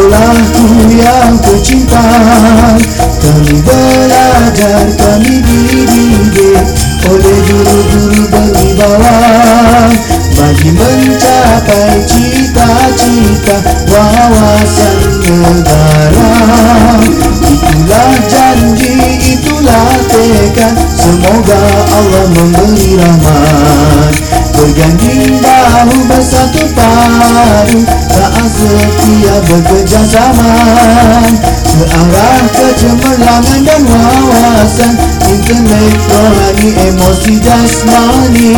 sekolahku yang tercinta. Kami belajar, kami dididik oleh guru-guru berwibawa bagi mencapai cita-cita wawasan negara. Itulah janji, itulah tekad, semoga Allah memberi rahmat. Berganding bahu bersatu padu, taat setia bekerja sama ke arah kecemerlangan dan wawasan intelek, rohani, emosi, jasmani.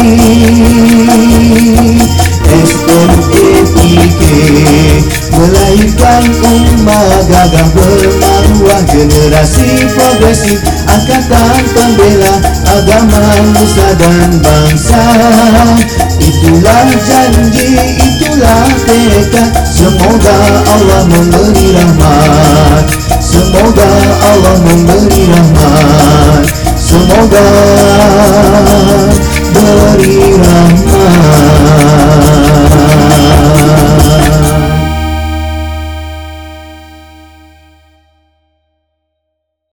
SMAPK melahirkan ummah gagah bermaruah, generasi progresif, angkatan pembela agama, nusa dan bangsa. Itulah janji, itulah tekad, semoga Allah memberi rahmat, semoga Allah memberi rahmat, semoga beri rahmat.